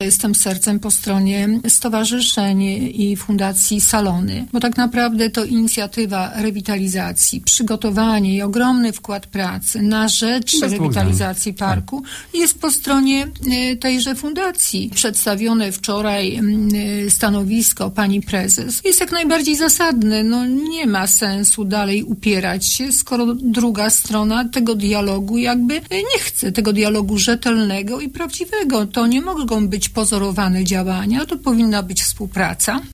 jestem sercem po stronie stowarzyszeń i Fundacji Salony, bo tak naprawdę to inicjatywa rewitalizacji, przygotowanie i ogromny wkład pracy na rzecz rewitalizacji parku jest po stronie tejże fundacji. Przedstawione wczoraj stanowisko pani prezes jest jak najbardziej zasadne. No, nie ma sensu dalej upierać się, skoro druga strona tego dialogu jakby nie chce, tego dialogu rzetelnego i prawdziwego. To nie mogą być pozorowane działania, to powinna być współpraca.